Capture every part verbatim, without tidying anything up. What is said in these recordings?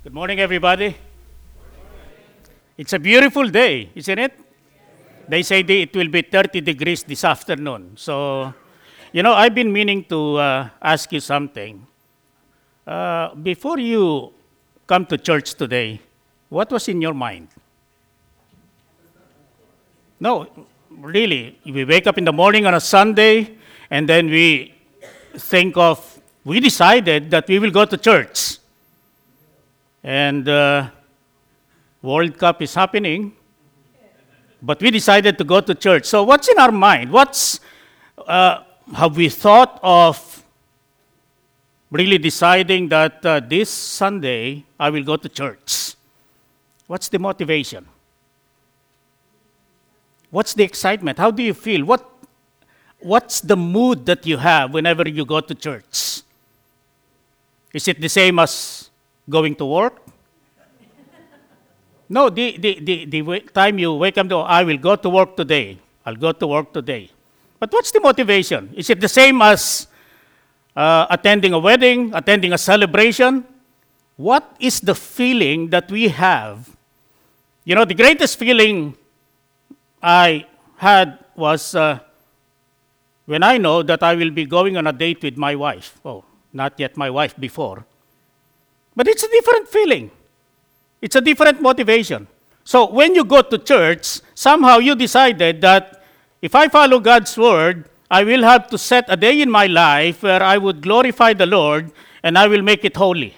Good morning, everybody. It's a beautiful day, isn't it? They say the- it will be thirty degrees this afternoon. So, you know, I've been meaning to uh, ask you something. Uh, before you come to church today, what was in your mind? No, really. We wake up in the morning on a Sunday, and then we think of, we decided that we will go to church. And uh, World Cup is happening, but we decided to go to church. So what's in our mind? What's uh, have we thought of really deciding that uh, this Sunday I will go to church? What's the motivation? What's the excitement? How do you feel? What what's the mood that you have whenever you go to church? Is it the same as going to work? No, the, the, the, the wa- time you wake up, to, I will go to work today. I'll go to work today. But what's the motivation? Is it the same as uh, attending a wedding, attending a celebration? What is the feeling that we have? You know, the greatest feeling I had was uh, when I know that I will be going on a date with my wife. Oh, not yet my wife before. But it's a different feeling. It's a different motivation. So when you go to church, somehow you decided that if I follow God's word, I will have to set a day in my life where I would glorify the Lord and I will make it holy.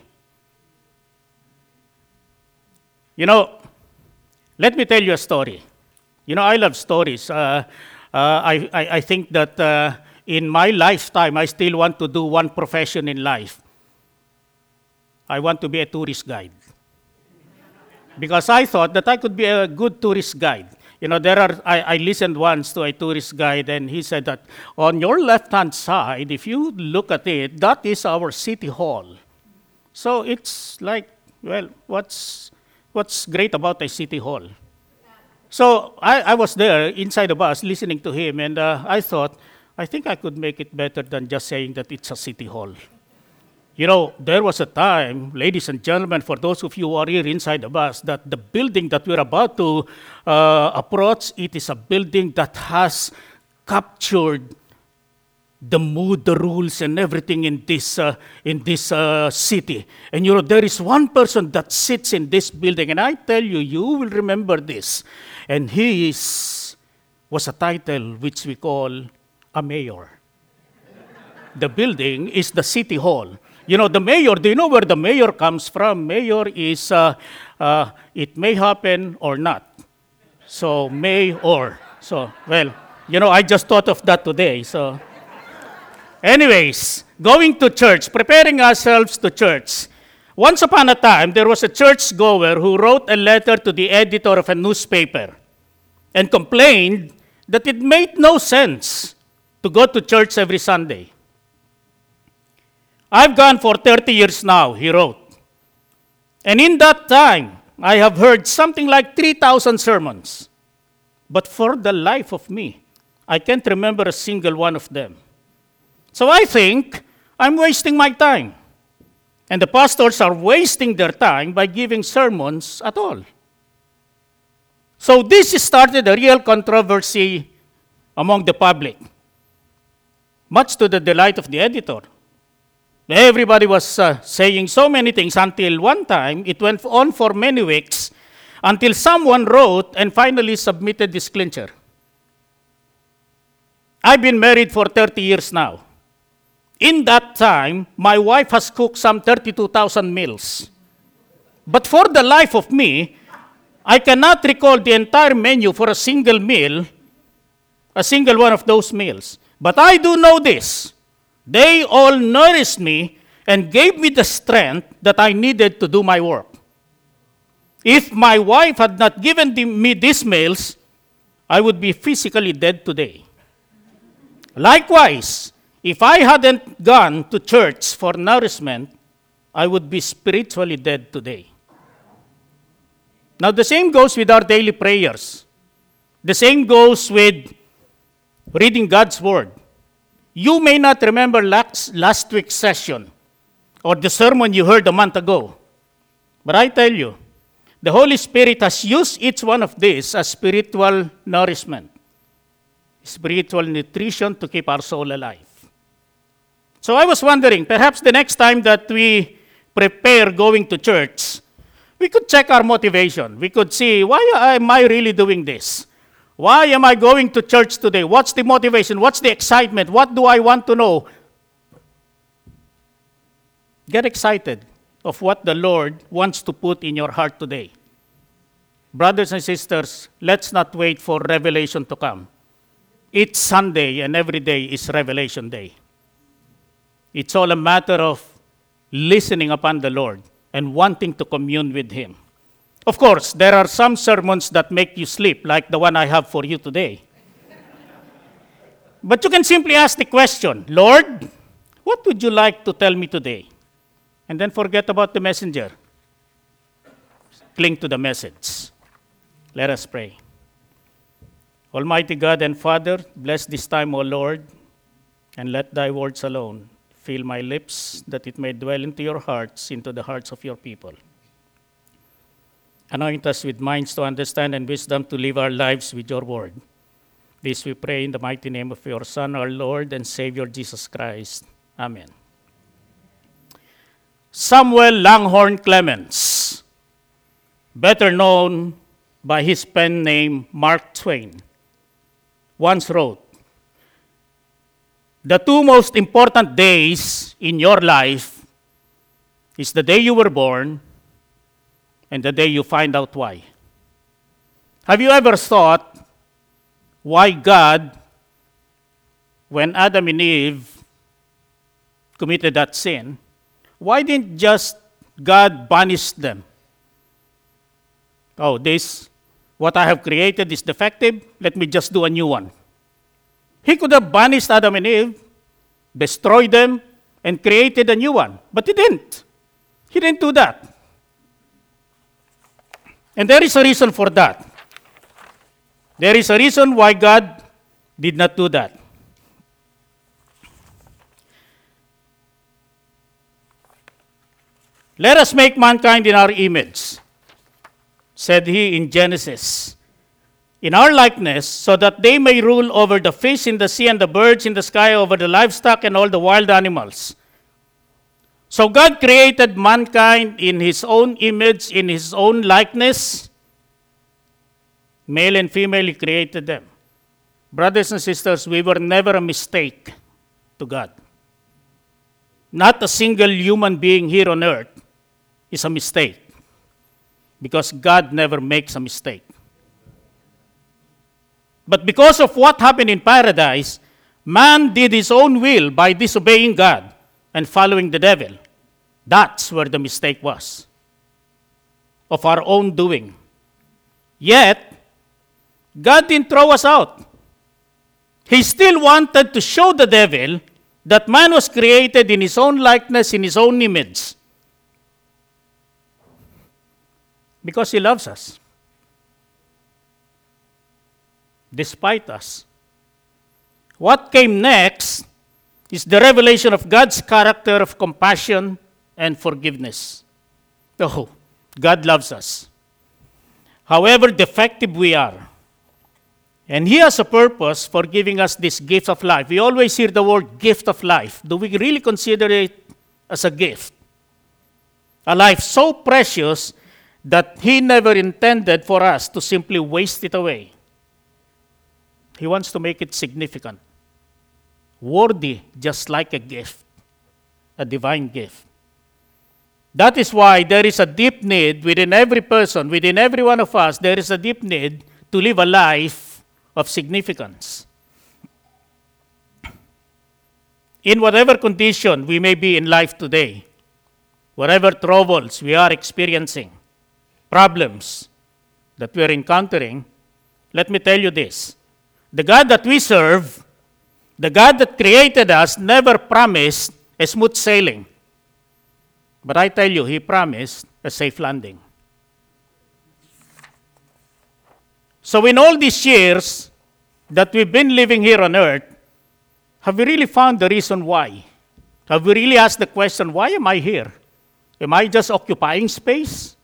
You know, let me tell you a story. You know, I love stories. Uh, uh, I, I, I think that uh, in my lifetime, I still want to do one profession in life. I want to be a tourist guide. Because I thought that I could be a good tourist guide. You know, there are, I, I listened once to a tourist guide, and he said that on your left-hand side, if you look at it, that is our city hall. So it's like, well, what's, what's great about a city hall? So I, I was there inside the bus listening to him, and uh, I thought, I think I could make it better than just saying that it's a city hall. You know, there was a time, ladies and gentlemen, for those of you who are here inside the bus, that the building that we're about to uh, approach, it is a building that has captured the mood, the rules, and everything in this uh, in this uh, city. And you know, there is one person that sits in this building, and I tell you, you will remember this. And he is was a title which we call a mayor. The building is the city hall. You know, the mayor, do you know where the mayor comes from? Mayor is, uh, uh, it may happen or not. So, may or. So, well, you know, I just thought of that today. So, anyways, going to church, preparing ourselves to church. Once upon a time, there was a church goer who wrote a letter to the editor of a newspaper and complained that it made no sense to go to church every Sunday. I've gone for thirty years now, he wrote. And in that time, I have heard something like three thousand sermons. But for the life of me, I can't remember a single one of them. So I think I'm wasting my time. And the pastors are wasting their time by giving sermons at all. So this started a real controversy among the public, much to the delight of the editor. Everybody was uh, saying so many things until one time it went on for many weeks until someone wrote and finally submitted this clincher. I've been married for thirty years now. In that time, my wife has cooked some thirty-two thousand meals. But for the life of me, I cannot recall the entire menu for a single meal, a single one of those meals. But I do know this. They all nourished me and gave me the strength that I needed to do my work. If my wife had not given the, me these meals, I would be physically dead today. Likewise, if I hadn't gone to church for nourishment, I would be spiritually dead today. Now, the same goes with our daily prayers. The same goes with reading God's Word. You may not remember last, last week's session or the sermon you heard a month ago. But I tell you, the Holy Spirit has used each one of these as spiritual nourishment, spiritual nutrition to keep our soul alive. So I was wondering, perhaps the next time that we prepare going to church, we could check our motivation. We could see, why am I really doing this? Why am I going to church today? What's the motivation? What's the excitement? What do I want to know? Get excited of what the Lord wants to put in your heart today. Brothers and sisters, let's not wait for revelation to come. It's Sunday and every day is Revelation Day. It's all a matter of listening upon the Lord and wanting to commune with Him. Of course, there are some sermons that make you sleep, like the one I have for you today. But you can simply ask the question, Lord, what would you like to tell me today? And then forget about the messenger. Cling to the message. Let us pray. Almighty God and Father, bless this time, O Lord, and let thy words alone fill my lips, that it may dwell into your hearts, into the hearts of your people. Anoint us with minds to understand and wisdom to live our lives with your word. This we pray in the mighty name of your Son, our Lord and Savior, Jesus Christ. Amen. Samuel Langhorne Clemens, better known by his pen name Mark Twain, once wrote, "The two most important days in your life is the day you were born and the day you find out why." Have you ever thought why God, when Adam and Eve committed that sin, why didn't just God banish them? Oh, this, what I have created is defective, let me just do a new one. He could have banished Adam and Eve, destroyed them, and created a new one. But he didn't. He didn't do that. And there is a reason for that. There is a reason why God did not do that. Let us make mankind in our image, said he in Genesis, in our likeness, so that they may rule over the fish in the sea and the birds in the sky, over the livestock and all the wild animals. So God created mankind in his own image, in his own likeness. Male and female, he created them. Brothers and sisters, we were never a mistake to God. Not a single human being here on earth is a mistake, because God never makes a mistake. But because of what happened in paradise, man did his own will by disobeying God and following the devil. That's where the mistake was, of our own doing. Yet, God didn't throw us out. He still wanted to show the devil that man was created in his own likeness, in his own image, because he loves us, despite us. What came next is the revelation of God's character of compassion and forgiveness. Oh, God loves us, however defective we are. And He has a purpose for giving us this gift of life. We always hear the word gift of life. Do we really consider it as a gift? A life so precious that He never intended for us to simply waste it away. He wants to make it significant, worthy, just like a gift, a divine gift. That is why there is a deep need within every person, within every one of us, there is a deep need to live a life of significance. In whatever condition we may be in life today, whatever troubles we are experiencing, problems that we are encountering, let me tell you this. The God that we serve, the God that created us, never promised a smooth sailing. But I tell you, He promised a safe landing. So in all these years that we've been living here on earth, have we really found the reason why? Have we really asked the question, why am I here? Am I just occupying space?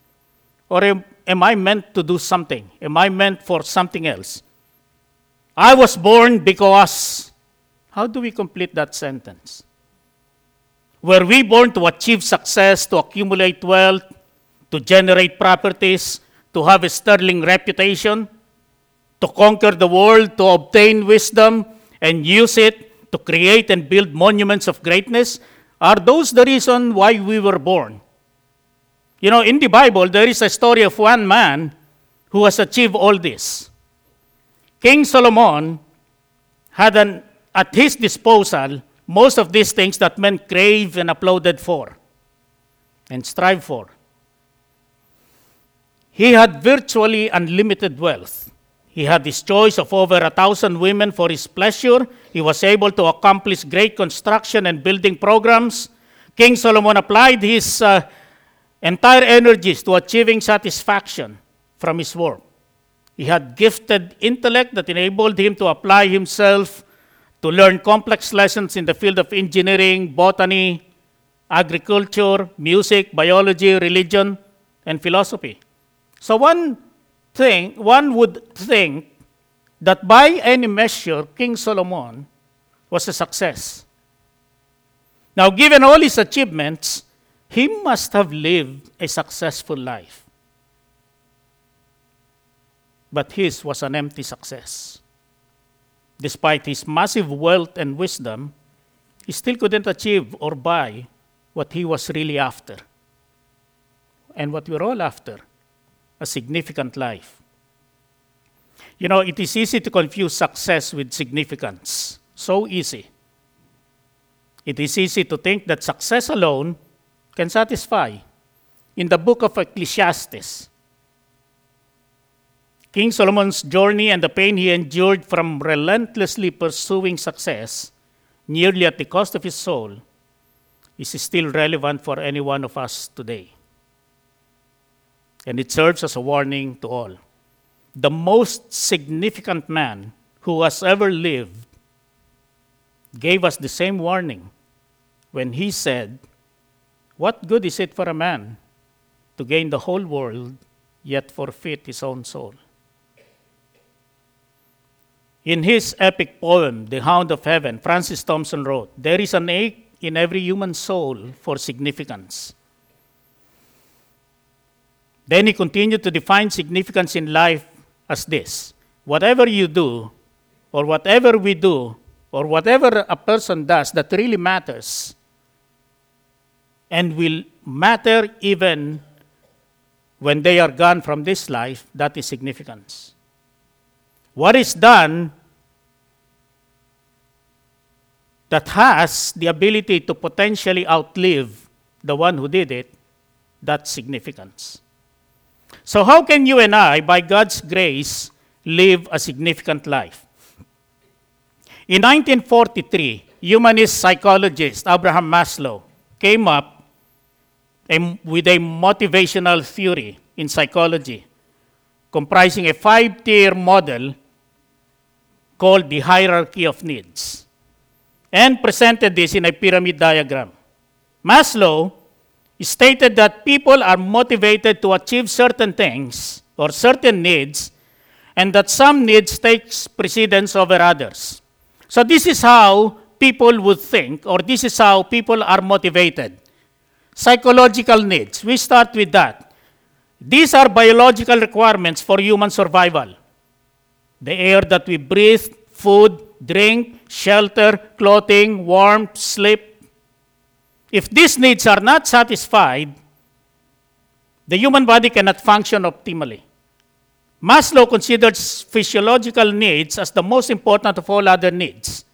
Or am, am I meant to do something? Am I meant for something else? I was born because. How do we complete that sentence? Were we born to achieve success, to accumulate wealth, to generate properties, to have a sterling reputation, to conquer the world, to obtain wisdom and use it to create and build monuments of greatness? Are those the reason why we were born? You know, in the Bible, there is a story of one man who has achieved all this. King Solomon had an, at his disposal most of these things that men crave and applauded for and strive for. He had virtually unlimited wealth. He had his choice of over a thousand women for his pleasure. He was able to accomplish great construction and building programs. King Solomon applied his uh, entire energies to achieving satisfaction from his work. He had gifted intellect that enabled him to apply himself to learn complex lessons in the field of engineering, botany, agriculture, music, biology, religion, and philosophy. So one thing, one would think that by any measure, King Solomon was a success. Now, given all his achievements, he must have lived a successful life. But his was an empty success. Despite his massive wealth and wisdom, he still couldn't achieve or buy what he was really after. And what we're all after, a significant life. You know, it is easy to confuse success with significance. So easy. It is easy to think that success alone can satisfy. In the book of Ecclesiastes, King Solomon's journey and the pain he endured from relentlessly pursuing success, nearly at the cost of his soul, is still relevant for any one of us today. And it serves as a warning to all. The most significant man who has ever lived gave us the same warning when he said, "What good is it for a man to gain the whole world, yet forfeit his own soul?" In his epic poem, The Hound of Heaven, Francis Thompson wrote, "There is an ache in every human soul for significance." Then he continued to define significance in life as this: whatever you do, or whatever we do, or whatever a person does that really matters, and will matter even when they are gone from this life, that is significance. What is done that has the ability to potentially outlive the one who did it, that's significance. So how can you and I, by God's grace, live a significant life? In nineteen forty-three, humanist psychologist Abraham Maslow came up with a motivational theory in psychology comprising a five-tier model called the hierarchy of needs, and presented this in a pyramid diagram. Maslow stated that people are motivated to achieve certain things or certain needs, and that some needs takes precedence over others. So this is how people would think, or this is how people are motivated. Psychological needs. We start with that. These are biological requirements for human survival. The air that we breathe, food, drink, shelter, clothing, warmth, sleep. If these needs are not satisfied, the human body cannot function optimally. Maslow considers physiological needs as the most important of all other needs,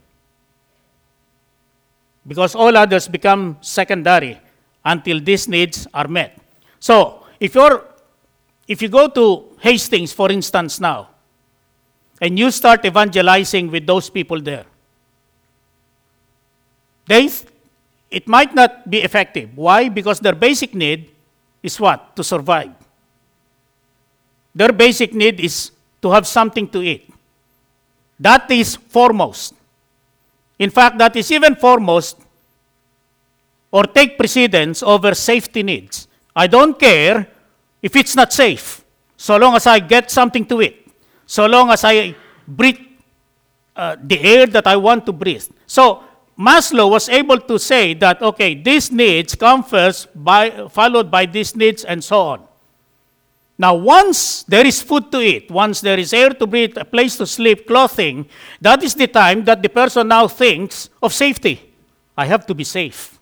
because all others become secondary until these needs are met. So, if you're, if you go to Hastings, for instance, now, and you start evangelizing with those people there, they, it might not be effective. Why? Because their basic need is what? To survive. Their basic need is to have something to eat. That is foremost. In fact, that is even foremost or take precedence over safety needs. I don't care if it's not safe, so long as I get something to eat, so long as I breathe uh, the air that I want to breathe. So Maslow was able to say that, okay, these needs come first, by, followed by these needs, and so on. Now, once there is food to eat, once there is air to breathe, a place to sleep, clothing, that is the time that the person now thinks of safety. I have to be safe.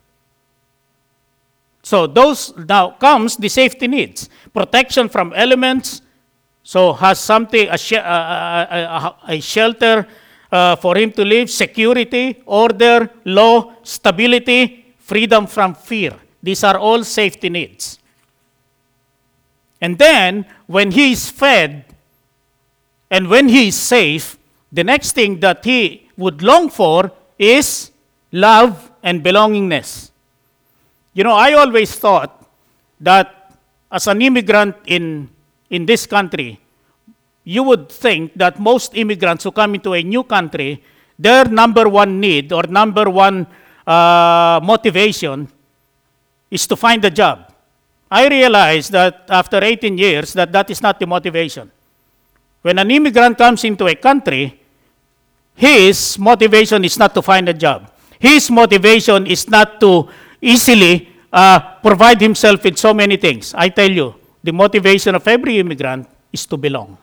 So those now comes the safety needs. Protection from elements, so has something, a, sh- a, a, a shelter uh, for him to live, security, order, law, stability, freedom from fear. These are all safety needs. And then, when he is fed, and when he is safe, the next thing that he would long for is love and belongingness. You know, I always thought that as an immigrant in, in this country, you would think that most immigrants who come into a new country, their number one need or number one uh, motivation is to find a job. I realized that after eighteen years that that is not the motivation. When an immigrant comes into a country, his motivation is not to find a job. His motivation is not to easily uh, provide himself with so many things. I tell you, the motivation of every immigrant is to belong.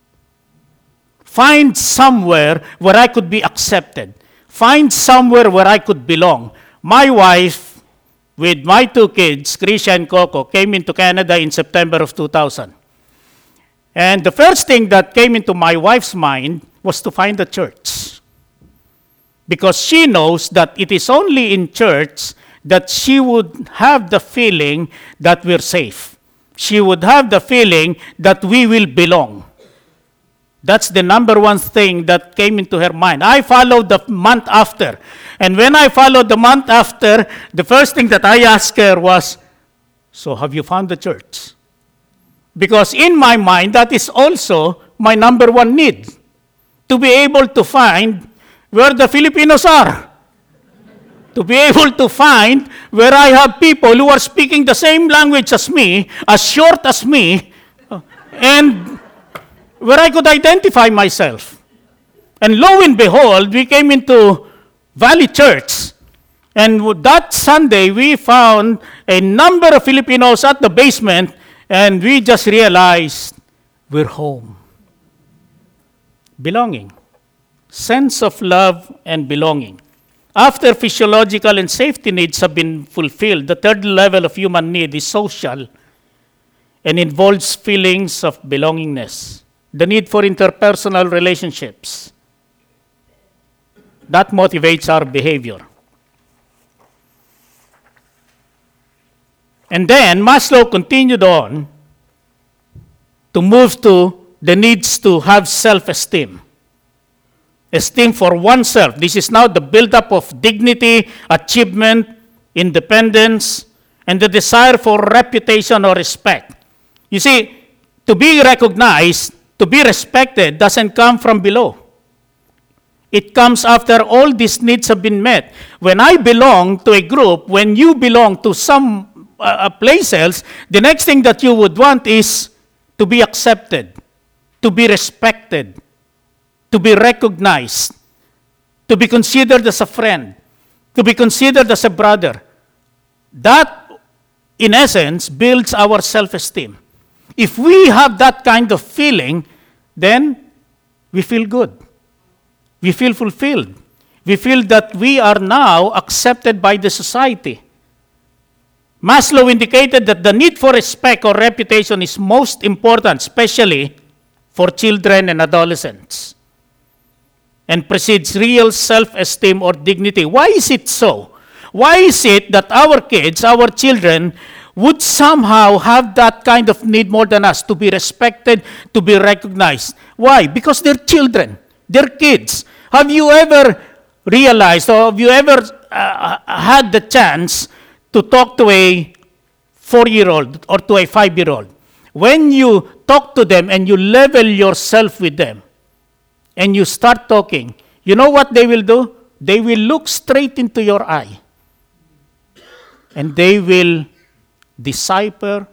Find somewhere where I could be accepted. Find somewhere where I could belong. My wife, with my two kids, Krisha and Coco, came into Canada in September of two thousand. And the first thing that came into my wife's mind was to find a church. Because she knows that it is only in church that she would have the feeling that we're safe. She would have the feeling that we will belong. That's the number one thing that came into her mind. I followed the month after. And when I followed the month after, the first thing that I asked her was, so have you found the church? Because in my mind, that is also my number one need. To be able to find where the Filipinos are. To be able to find where I have people who are speaking the same language as me, as short as me, and where I could identify myself. And lo and behold, we came into Valley Church. And that Sunday, we found a number of Filipinos at the basement, and we just realized we're home. Belonging. Sense of love and belonging. After physiological and safety needs have been fulfilled, the third level of human need is social and involves feelings of belongingness. The need for interpersonal relationships. That motivates our behavior. And then Maslow continued on to move to the needs to have self-esteem. Esteem for oneself. This is now the buildup of dignity, achievement, independence, and the desire for reputation or respect. You see, to be recognized, to be respected, doesn't come from below. It comes after all these needs have been met. When I belong to a group, when you belong to some uh, place else, the next thing that you would want is to be accepted, to be respected, to be recognized, to be considered as a friend, to be considered as a brother. That, in essence, builds our self-esteem. If we have that kind of feeling, then we feel good. We feel fulfilled. We feel that we are now accepted by the society. Maslow indicated that the need for respect or reputation is most important, especially for children and adolescents, and precedes real self-esteem or dignity. Why is it so? Why is it that our kids, our children, would somehow have that kind of need more than us, to be respected, to be recognized? Why? Because they're children. They're kids. Have you ever realized, or have you ever uh, had the chance to talk to a four-year-old or to a five-year-old? When you talk to them and you level yourself with them, and you start talking, you know what they will do? They will look straight into your eye. And they will decipher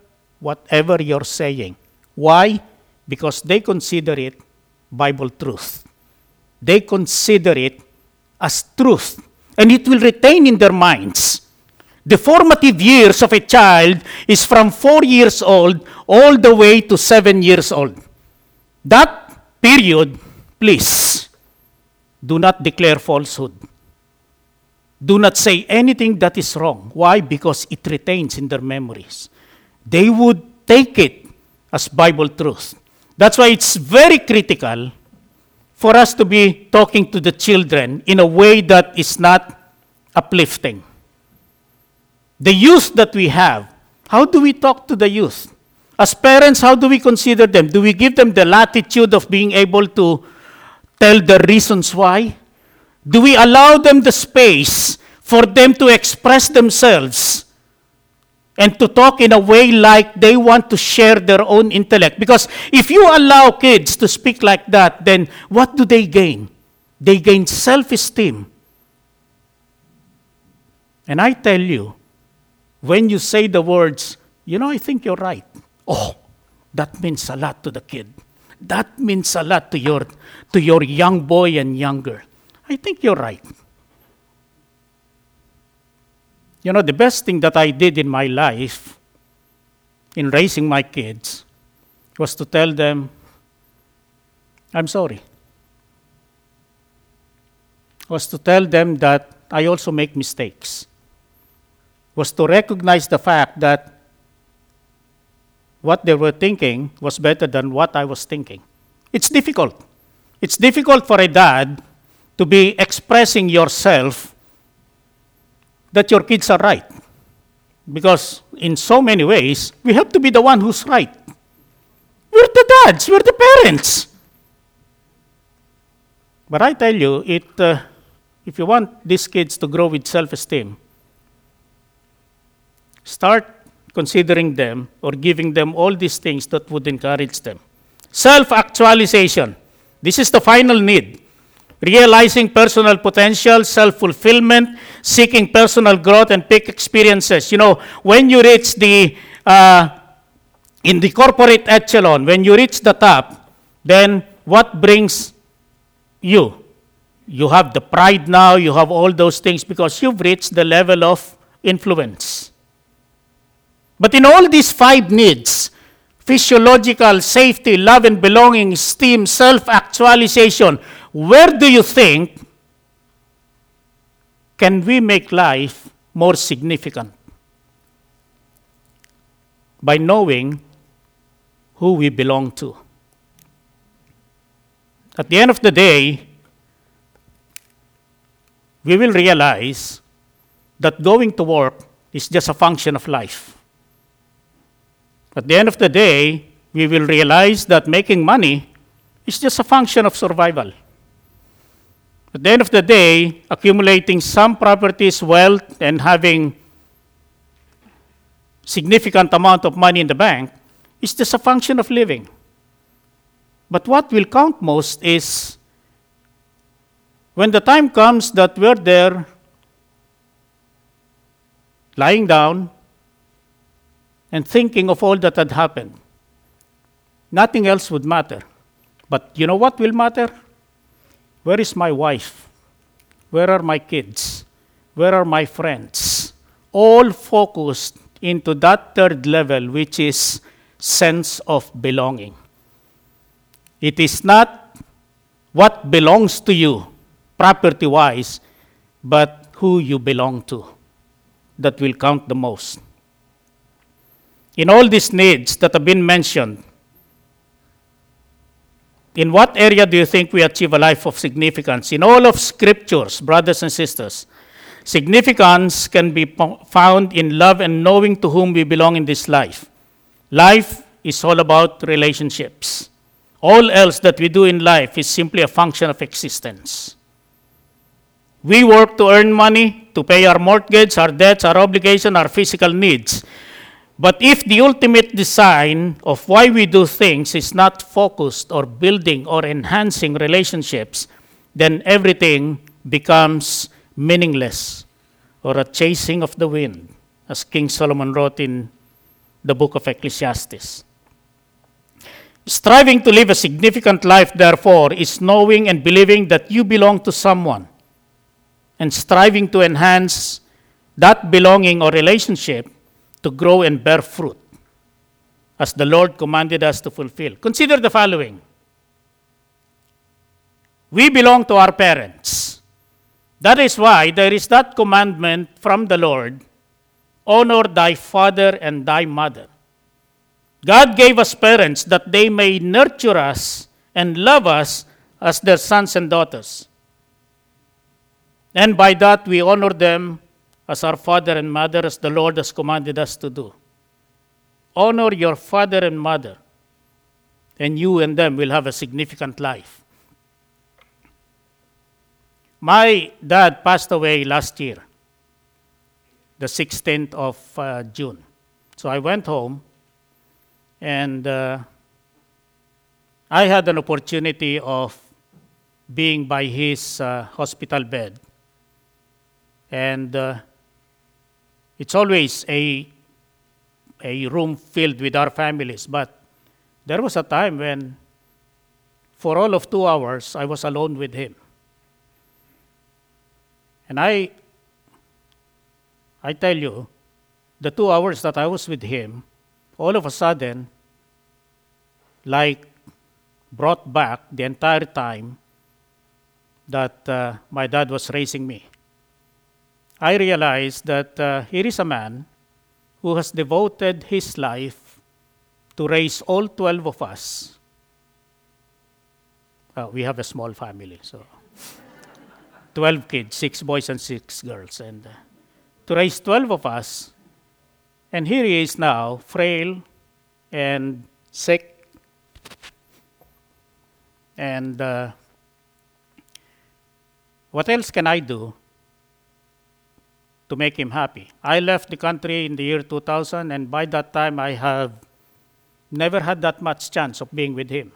whatever you're saying. Why? Because they consider it Bible truth. They consider it as truth, and it will retain in their minds. The formative years of a child is from four years old all the way to seven years old. That period, please, do not declare falsehood. Do not say anything that is wrong. Why? Because it retains in their memories. They would take it as Bible truth. That's why it's very critical for us to be talking to the children in a way that is not uplifting. The youth that we have, how do we talk to the youth? As parents, how do we consider them? Do we give them the latitude of being able to tell the reasons why? Do we allow them the space for them to express themselves and to talk in a way like they want to share their own intellect? Because if you allow kids to speak like that, then what do they gain? They gain self-esteem. And I tell you, when you say the words, you know, I think you're right. Oh, that means a lot to the kid. That means a lot to your, to your young boy and young girl. I think you're right. You know, the best thing that I did in my life in raising my kids was to tell them, I'm sorry. Was to tell them that I also make mistakes. Was to recognize the fact that what they were thinking was better than what I was thinking. It's difficult. It's difficult for a dad to be expressing yourself that your kids are right. Because in so many ways, we have to be the one who's right. We're the dads, we're the parents. But I tell you, it, uh, if you want these kids to grow with self-esteem, start considering them or giving them all these things that would encourage them. Self-actualization. This is the final need. Realizing personal potential, self-fulfillment, seeking personal growth and peak experiences. You know, when you reach the, uh, in the corporate echelon, when you reach the top, then what brings you? You have the pride now, you have all those things because you've reached the level of influence. But in all these five needs, physiological, safety, love and belonging, esteem, self-actualization, where do you think can we make life more significant? By knowing who we belong to. At the end of the day, we will realize that going to work is just a function of life. At the end of the day, we will realize that making money is just a function of survival. At the end of the day, accumulating some properties, wealth, and having significant amount of money in the bank is just a function of living. But what will count most is when the time comes that we're there lying down and thinking of all that had happened. Nothing else would matter. But you know what will matter? Where is my wife? Where are my kids? Where are my friends? All focused into that third level, which is sense of belonging. It is not what belongs to you, property-wise, but who you belong to that will count the most. In all these needs that have been mentioned, in what area do you think we achieve a life of significance? In all of scriptures, brothers and sisters, significance can be found in love and knowing to whom we belong in this life. Life is all about relationships. All else that we do in life is simply a function of existence. We work to earn money, to pay our mortgage, our debts, our obligation, our physical needs. But if the ultimate design of why we do things is not focused or building or enhancing relationships, then everything becomes meaningless or a chasing of the wind, as King Solomon wrote in the book of Ecclesiastes. Striving to live a significant life, therefore, is knowing and believing that you belong to someone, and striving to enhance that belonging or relationship to grow and bear fruit, as the Lord commanded us to fulfill. Consider the following. We belong to our parents. That is why there is that commandment from the Lord, honor thy father and thy mother. God gave us parents that they may nurture us and love us as their sons and daughters. And by that we honor them as our father and mother, as the Lord has commanded us to do. Honor your father and mother, and you and them will have a significant life. My dad passed away last year, the sixteenth of uh, June. So I went home, and uh, I had an opportunity of being by his uh, hospital bed. And uh, it's always a, a room filled with our families. But there was a time when, for all of two hours, I was alone with him. And I, I tell you, the two hours that I was with him, all of a sudden, like brought back the entire time that uh, my dad was raising me. I realized that uh, here is a man who has devoted his life to raise all twelve of us. Uh, we have a small family, so twelve kids, six boys and six girls. And uh, to raise twelve of us, and here he is now, frail and sick. And uh, what else can I do to make him happy? I left the country in the year two thousand, and by that time I have never had that much chance of being with him.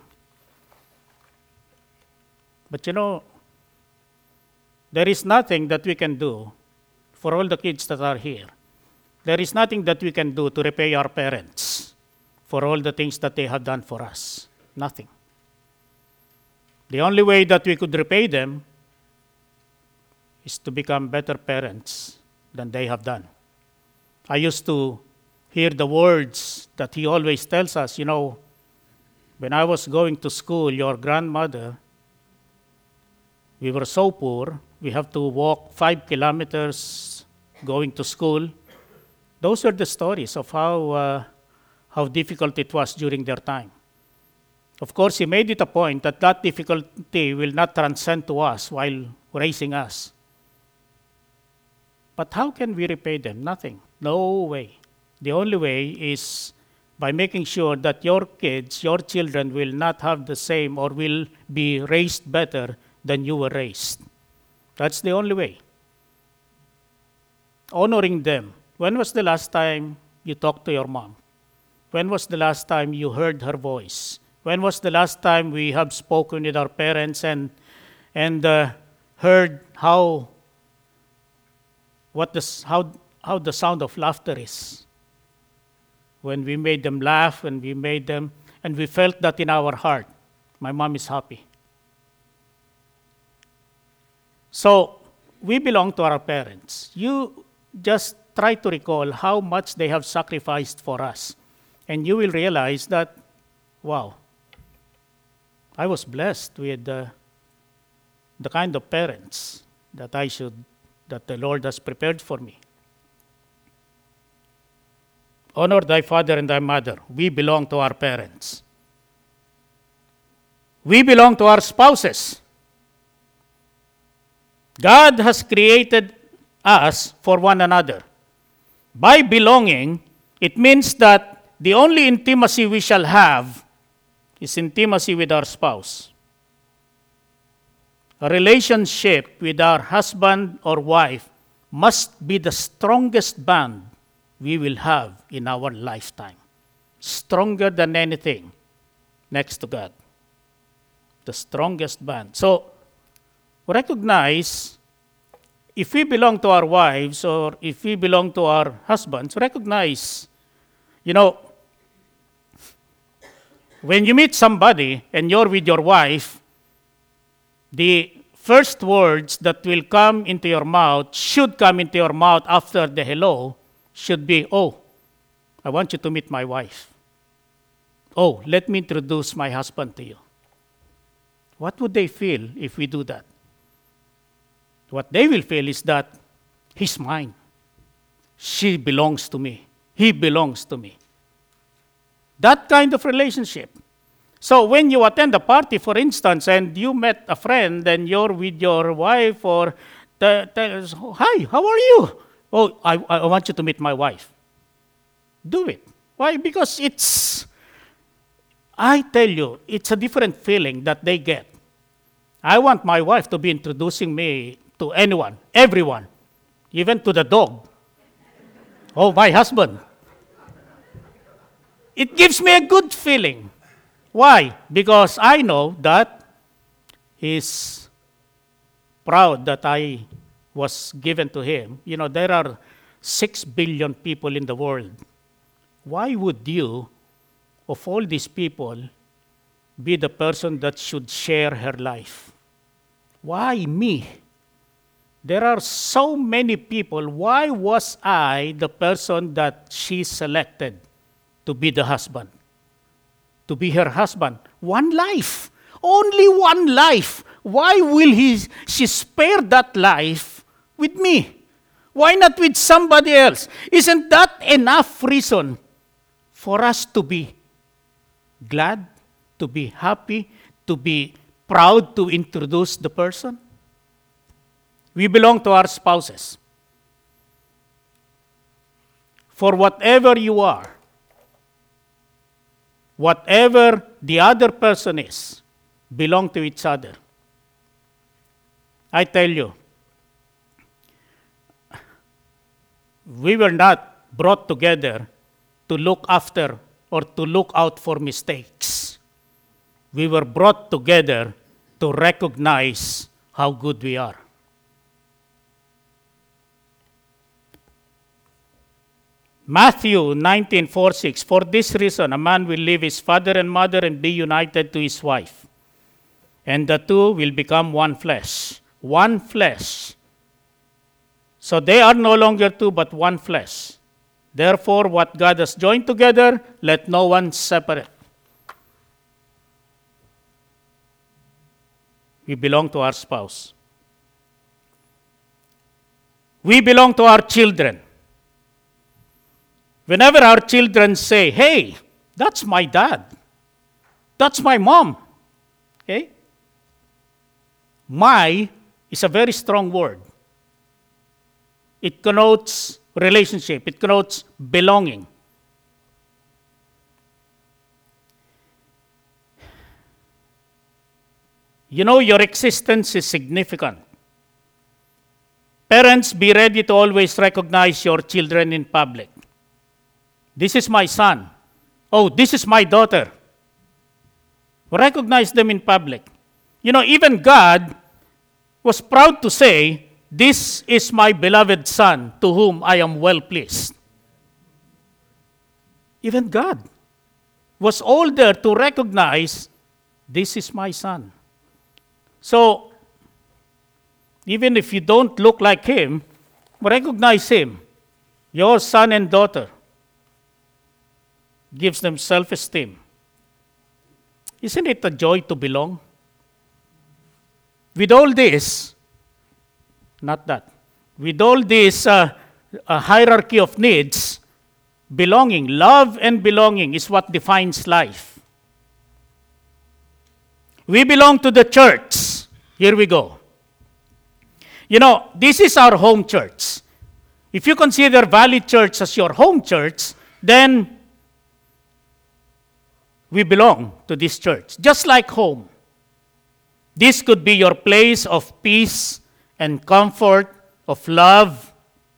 But you know, there is nothing that we can do for all the kids that are here. There is nothing that we can do to repay our parents for all the things that they have done for us. Nothing. The only way that we could repay them is to become better parents than they have done. I used to hear the words that he always tells us, you know, when I was going to school, your grandmother, we were so poor, we have to walk five kilometers going to school. Those are the stories of how, uh, how difficult it was during their time. Of course, he made it a point that that difficulty will not transcend to us while raising us. But how can we repay them? Nothing. No way. The only way is by making sure that your kids, your children will not have the same or will be raised better than you were raised. That's the only way. Honoring them. When was the last time you talked to your mom? When was the last time you heard her voice? When was the last time we have spoken with our parents and and uh, heard how what the how how the sound of laughter is? When we made them laugh, when we made them, and we felt that in our heart, my mom is happy. So we belong to our parents. You just try to recall how much they have sacrificed for us, and you will realize that, wow, I was blessed with uh, the kind of parents that I should, that the Lord has prepared for me. Honor thy father and thy mother. We belong to our parents. We belong to our spouses. God has created us for one another. By belonging, it means that the only intimacy we shall have is intimacy with our spouse. A relationship with our husband or wife must be the strongest bond we will have in our lifetime. Stronger than anything next to God. The strongest bond. So, recognize, if we belong to our wives or if we belong to our husbands, recognize You know, when you meet somebody and you're with your wife, the first words that will come into your mouth, should come into your mouth after the hello, should be, oh, I want you to meet my wife. Oh, let me introduce my husband to you. What would they feel if we do that? What they will feel is that he's mine. She belongs to me. He belongs to me. That kind of relationship. So when you attend a party, for instance, and you met a friend and you're with your wife or, the, the, hi, how are you? Oh, I, I want you to meet my wife. Do it. Why? Because it's, I tell you, it's a different feeling that they get. I want my wife to be introducing me to anyone, everyone, even to the dog. Oh, my husband. It gives me a good feeling. Why? Because I know that he's proud that I was given to him. You know, there are six billion people in the world. Why would you, of all these people, be the person that should share her life? Why me? There are so many people. Why was I the person that she selected to be the husband? To be her husband. One life. Only one life. Why will he, she spare that life with me? Why not with somebody else? Isn't that enough reason for us to be glad, to be happy, to be proud to introduce the person? We belong to our spouses. For whatever you are, whatever the other person is, belong to each other. I tell you, we were not brought together to look after or to look out for mistakes. We were brought together to recognize how good we are. Matthew nineteen four six, for this reason a man will leave his father and mother and be united to his wife, and the two will become one flesh. One flesh. So they are no longer two, but one flesh. Therefore, what God has joined together, let no one separate. We belong to our spouse. We belong to our children. Whenever our children say, hey, that's my dad, that's my mom, okay? My is a very strong word. It connotes relationship. It connotes belonging. You know, your existence is significant. Parents, be ready to always recognize your children in public. This is my son. Oh, this is my daughter. Recognize them in public. You know, even God was proud to say, this is my beloved son to whom I am well pleased. Even God was all there to recognize, this is my son. So, even if you don't look like him, recognize him, your son and daughter. Gives them self-esteem. Isn't it a joy to belong? With all this, not that, with all this uh, uh, hierarchy of needs, belonging, love and belonging is what defines life. We belong to the church. Here we go. You know, this is our home church. If you consider Valley Church as your home church, then we belong to this church, just like home. This could be your place of peace and comfort, of love,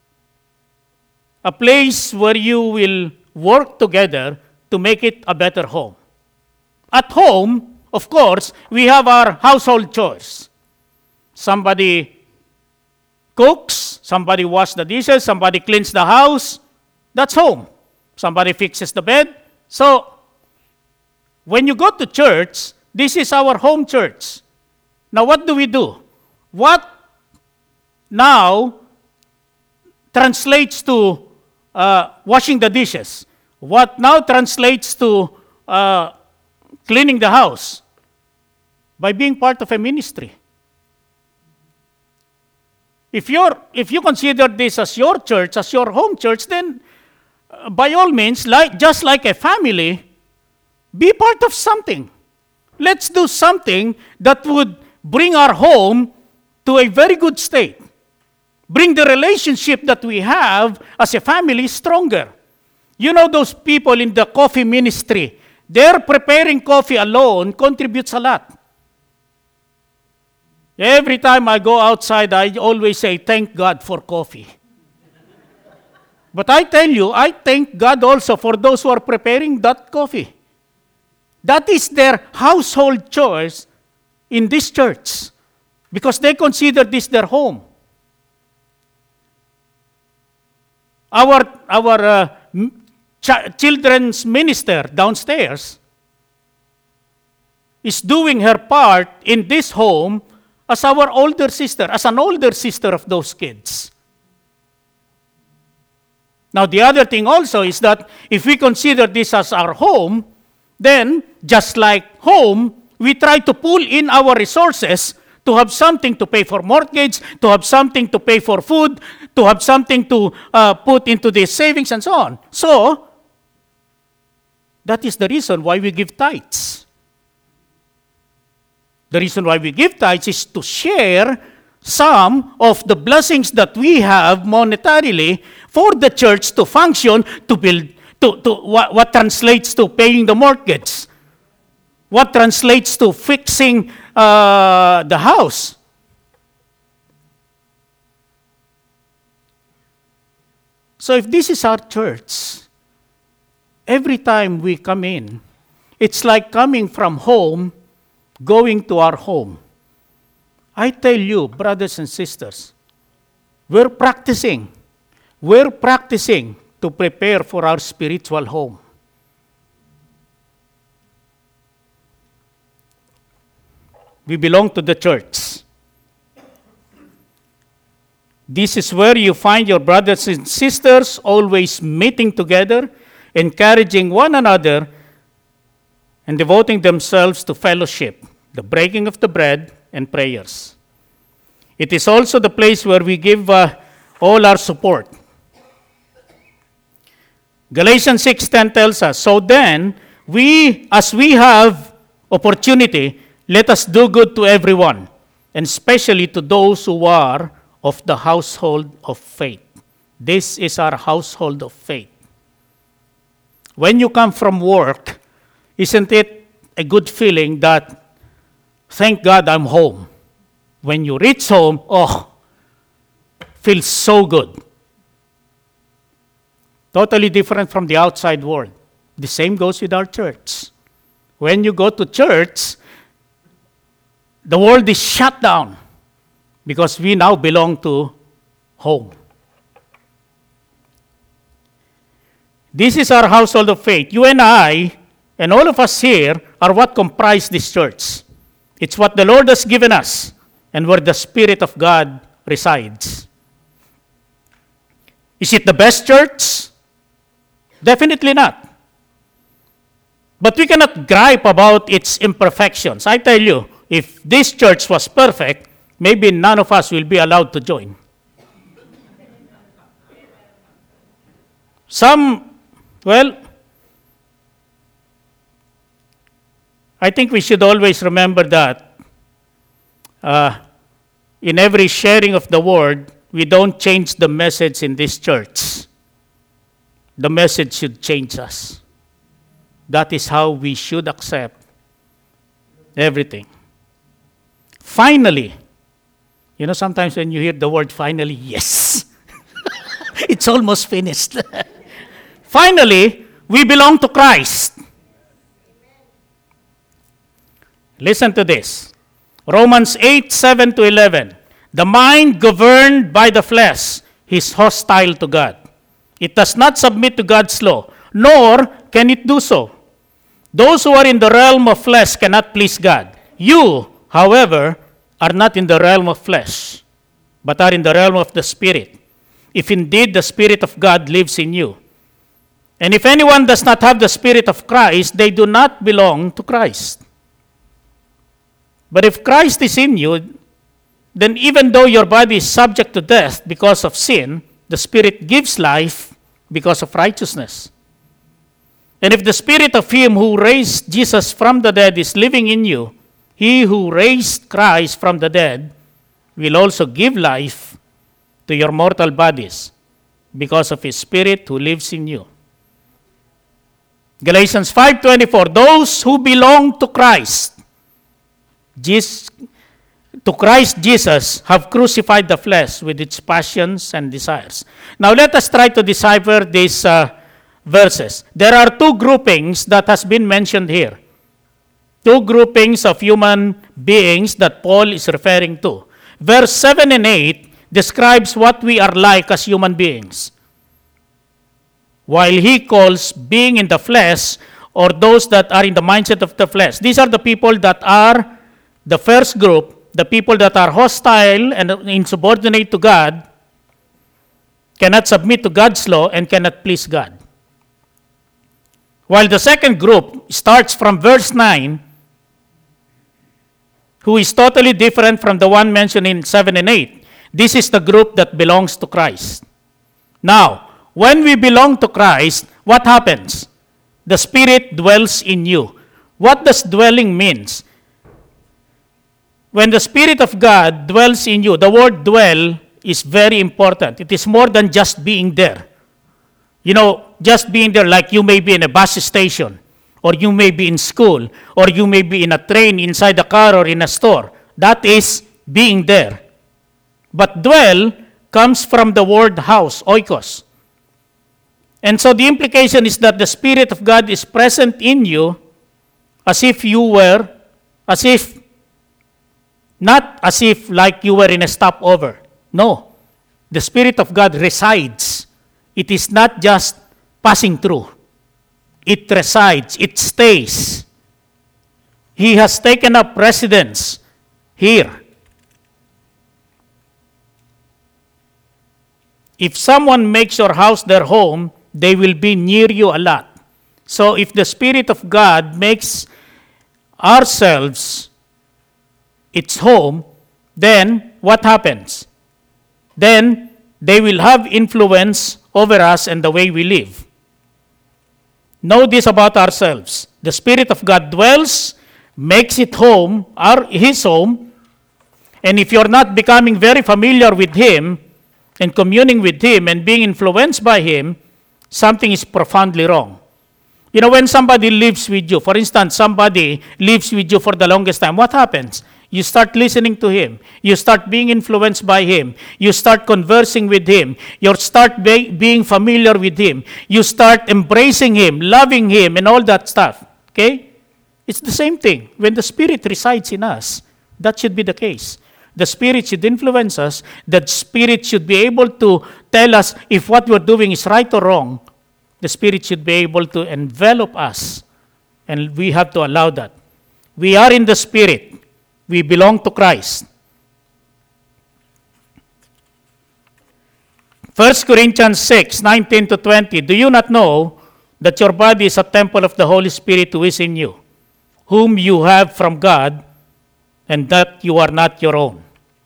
a place where you will work together to make it a better home. At home, of course, we have our household chores. Somebody cooks, somebody washes the dishes, somebody cleans the house. That's home. Somebody fixes the bed. So, when you go to church, this is our home church. Now, what do we do? What now translates to uh, washing the dishes? What now translates to uh, cleaning the house? By being part of a ministry. If you're, if you consider this as your church, as your home church, then uh, by all means, like, just like a family, be part of something. Let's do something that would bring our home to a very good state. Bring the relationship that we have as a family stronger. You know those people in the coffee ministry, they're preparing coffee alone contributes a lot. Every time I go outside, I always say, thank God for coffee. But I tell you, I thank God also for those who are preparing that coffee. That is their household chores in this church because they consider this their home. Our, our uh, ch- children's minister downstairs is doing her part in this home as our older sister, as an older sister of those kids. Now, the other thing also is that if we consider this as our home, then, just like home, we try to pull in our resources to have something to pay for mortgage, to have something to pay for food, to have something to uh, put into the savings and so on. So, that is the reason why we give tithes. The reason why we give tithes is to share some of the blessings that we have monetarily for the church to function, to build, to, to what, what translates to paying the mortgage, what translates to fixing uh, the house. So if this is our church, every time we come in, it's like coming from home, going to our home. I tell you, brothers and sisters, we're practicing. We're practicing to prepare for our spiritual home. We belong to the church. This is where you find your brothers and sisters always meeting together, encouraging one another, and devoting themselves to fellowship, the breaking of the bread, and prayers. It is also the place where we give uh, all our support. Galatians six ten tells us, so then, we, as we have opportunity, let us do good to everyone, and especially to those who are of the household of faith. This is our household of faith. When you come from work, isn't it a good feeling that, thank God I'm home? When you reach home, oh, feels so good. Totally different from the outside world. The same goes with our church. When you go to church, the world is shut down because we now belong to home. This is our household of faith. You and I, and all of us here, are what comprise this church. It's what the Lord has given us and where the Spirit of God resides. Is it the best church? Definitely not. But we cannot gripe about its imperfections. I tell you, if this church was perfect, maybe none of us will be allowed to join. Some, well, I think we should always remember that uh, in every sharing of the word, we don't change the message in this church. The message should change us. That is how we should accept everything. Finally, you know, sometimes when you hear the word finally, yes, it's almost finished. Finally, we belong to Christ. Listen to this. Romans eight, seven to eleven. The mind governed by the flesh is hostile to God. It does not submit to God's law. nor can it do so. Those who are in the realm of flesh cannot please God. You, however, are not in the realm of flesh, but are in the realm of the Spirit, if indeed the Spirit of God lives in you. And if anyone does not have the Spirit of Christ, they do not belong to Christ. But if Christ is in you, then even though your body is subject to death because of sin, the Spirit gives life because of righteousness. And if the Spirit of Him who raised Jesus from the dead is living in you, He who raised Christ from the dead will also give life to your mortal bodies because of His Spirit who lives in you. Galatians five twenty-four, those who belong to Christ, Jesus, to Christ Jesus, have crucified the flesh with its passions and desires. Now let us try to decipher these uh, verses. There are two groupings that has been mentioned here. Two groupings of human beings that Paul is referring to. Verse seven and eight describes what we are like as human beings, while he calls being in the flesh, or those that are in the mindset of the flesh. These are the people that are the first group, the people that are hostile and insubordinate to God, cannot submit to God's law, and cannot please God. While the second group starts from verse nine, who is totally different from the one mentioned in seven and eight. This is the group that belongs to Christ. Now, when we belong to Christ, what happens? The Spirit dwells in you. What does dwelling means? When the Spirit of God dwells in you, the word dwell is very important. It is more than just being there. You know, just being there, like you may be in a bus station, or you may be in school, or you may be in a train, inside a car, or in a store. That is being there. But dwell comes from the word house, oikos. And so the implication is that the Spirit of God is present in you as if you were, as if, not as if like you were in a stopover. No. The Spirit of God resides. It is not just passing through. It resides. It stays. He has taken up residence here. If someone makes your house their home, they will be near you a lot. So if the Spirit of God makes ourselves its home, then what happens? Then they will have influence over us and the way we live. Know this about ourselves. The Spirit of God dwells, makes it home, our, His home, and if you're not becoming very familiar with Him and communing with Him and being influenced by Him, something is profoundly wrong. You know, when somebody lives with you, for instance, somebody lives with you for the longest time, what happens? You start listening to him. You start being influenced by him. You start conversing with him. You start be- being familiar with him. You start embracing him, loving him, and all that stuff. Okay? It's the same thing. When the Spirit resides in us, that should be the case. The Spirit should influence us. The Spirit should be able to tell us if what we're doing is right or wrong. The Spirit should be able to envelop us. And we have to allow that. We are in the Spirit. We belong to Christ. First Corinthians six, nineteen to twenty. Do you not know that your body is a temple of the Holy Spirit who is in you, whom you have from God, and that you are not your own?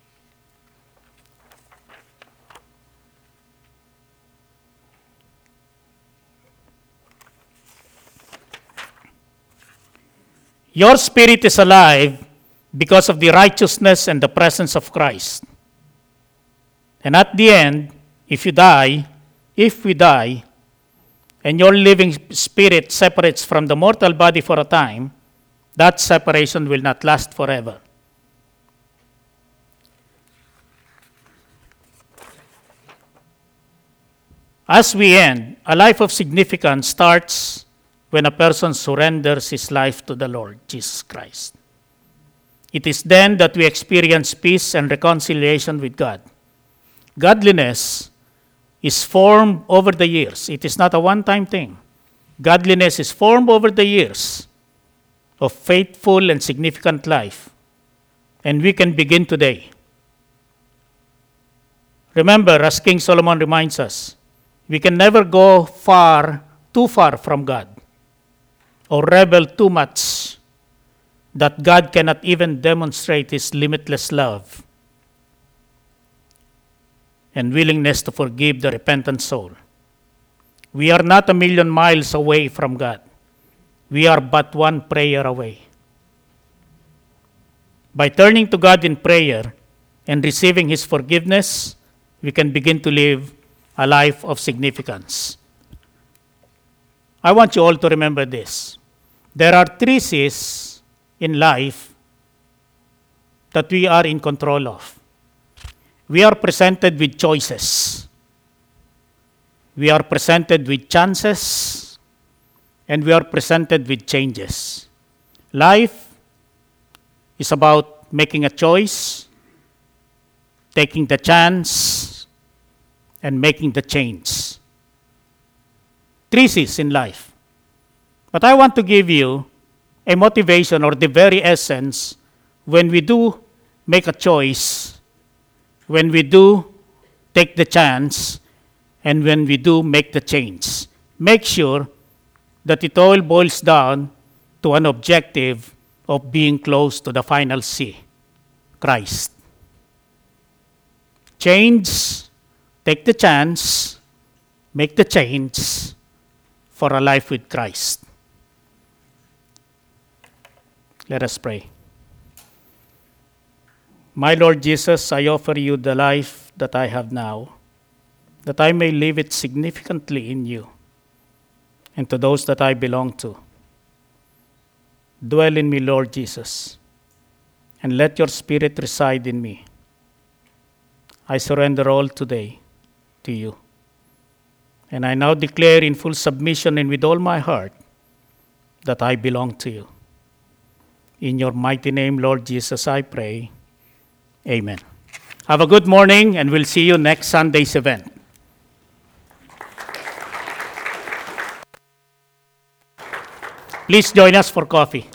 Your spirit is alive because of the righteousness and the presence of Christ. And at the end, if you die, if we die, and your living spirit separates from the mortal body for a time, that separation will not last forever. As we end, a life of significance starts when a person surrenders his life to the Lord Jesus Christ. It is then that we experience peace and reconciliation with God. Godliness is formed over the years. It is not a one-time thing. Godliness is formed over the years of faithful and significant life, and we can begin today. Remember, as King Solomon reminds us, we can never go far, too far from God, or rebel too much that God cannot even demonstrate His limitless love and willingness to forgive the repentant soul. We are not a million miles away from God. We are but one prayer away. By turning to God in prayer and receiving His forgiveness, we can begin to live a life of significance. I want you all to remember this. There are three C's in life that we are in control of. We are presented with choices. We are presented with chances. And we are presented with changes. Life is about making a choice, taking the chance, and making the change. Three C's in life. But I want to give you a motivation or the very essence when we do make a choice, when we do take the chance, and when we do make the change. Make sure that it all boils down to an objective of being close to the final C, Christ. Change, take the chance, make the change for a life with Christ. Let us pray. My Lord Jesus, I offer you the life that I have now, that I may live it significantly in you and to those that I belong to. Dwell in me, Lord Jesus, and let your Spirit reside in me. I surrender all today to you. And I now declare in full submission and with all my heart that I belong to you. In your mighty name, Lord Jesus, I pray. Amen. Have a good morning, and we'll see you next Sunday's event. Please join us for coffee.